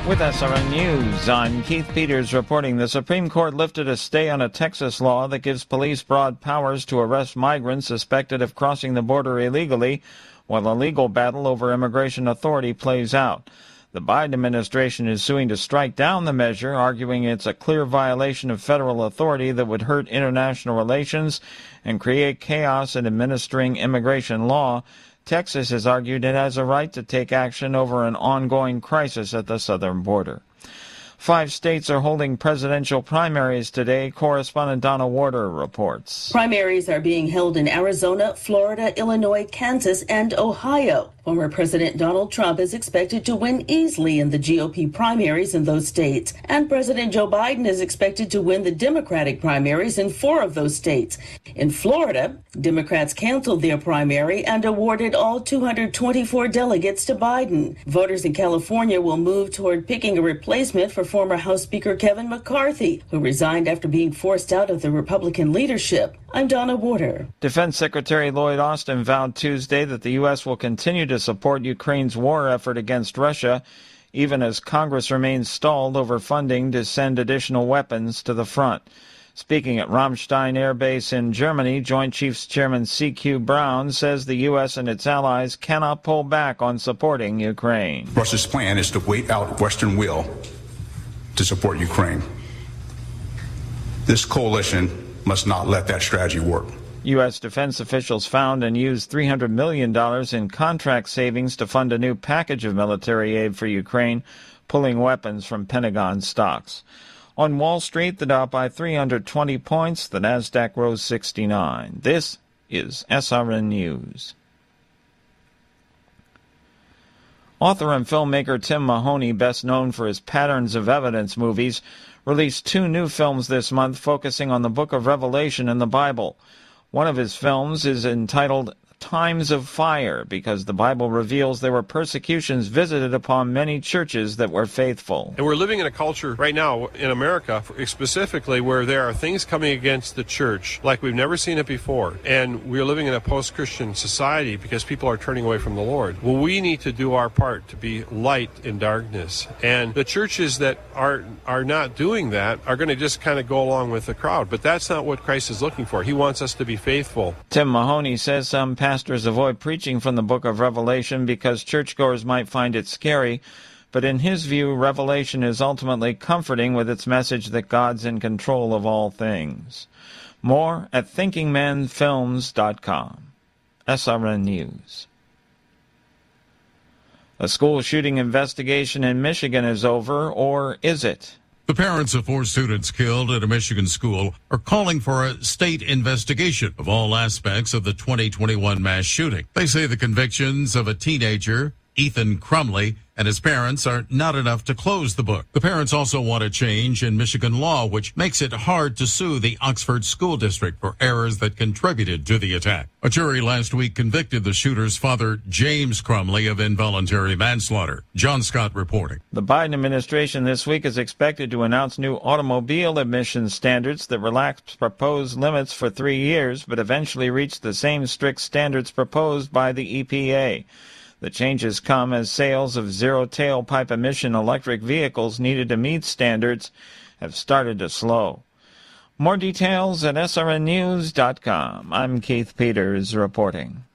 With SRN News, I'm Keith Peters reporting the Supreme Court lifted a stay on a Texas law that gives police broad powers to arrest migrants suspected of crossing the border illegally, while a legal battle over immigration authority plays out. The Biden administration is suing to strike down the measure, arguing it's a clear violation of federal authority that would hurt international relations and create chaos in administering immigration law. Texas has argued it has a right to take action over an ongoing crisis at the southern border. 5 states are holding presidential primaries today. Correspondent Donna Warder reports. Primaries are being held in Arizona, Florida, Illinois, Kansas, and Ohio. Former President Donald Trump is expected to win easily in the GOP primaries in those states, and President Joe Biden is expected to win the Democratic primaries in 4 of those states. In Florida, Democrats canceled their primary and awarded all 224 delegates to Biden. Voters in California will move toward picking a replacement for former House Speaker Kevin McCarthy, who resigned after being forced out of the Republican leadership. I'm Donna Warder. Defense Secretary Lloyd Austin vowed Tuesday that the U.S. will continue to support Ukraine's war effort against Russia, even as Congress remains stalled over funding to send additional weapons to the front. Speaking at Ramstein Air Base in Germany, Joint Chiefs Chairman C.Q. Brown says the U.S. and its allies cannot pull back on supporting Ukraine. Russia's plan is to wait out Western will to support Ukraine. This coalition must not let that strategy work. U.S. defense officials found and used $300 million in contract savings to fund a new package of military aid for Ukraine, pulling weapons from Pentagon stocks. On Wall Street, the Dow by 320 points, the Nasdaq rose 69. This is SRN News. Author and filmmaker Tim Mahoney, best known for his Patterns of Evidence movies, released 2 new films this month focusing on the book of Revelation in the Bible. One of his films is entitled Times of Fire, because the Bible reveals there were persecutions visited upon many churches that were faithful. And we're living in a culture right now in America, specifically, where there are things coming against the church like we've never seen it before. And we're living in a post-Christian society because people are turning away from the Lord. Well, we need to do our part to be light in darkness. And the churches that are not doing that are going to just kind of go along with the crowd. But that's not what Christ is looking for. He wants us to be faithful. Tim Mahoney says some pastors avoid preaching from the book of Revelation because churchgoers might find it scary, but in his view, Revelation is ultimately comforting with its message that God's in control of all things. More at thinkingmenfilms.com. SRN News. A school shooting investigation in Michigan is over, or is it? The parents of 4 students killed at a Michigan school are calling for a state investigation of all aspects of the 2021 mass shooting. They say the convictions of a teenager, Ethan Crumley, and his parents are not enough to close the book. The parents also want a change in Michigan law, which makes it hard to sue the Oxford School District for errors that contributed to the attack. A jury last week convicted the shooter's father, James Crumley, of involuntary manslaughter. John Scott reporting. The Biden administration this week is expected to announce new automobile emissions standards that relax proposed limits for 3 years, but eventually reach the same strict standards proposed by the EPA. The changes come as sales of zero-tailpipe emission electric vehicles needed to meet standards have started to slow. More details at srnnews.com. I'm Keith Peters reporting.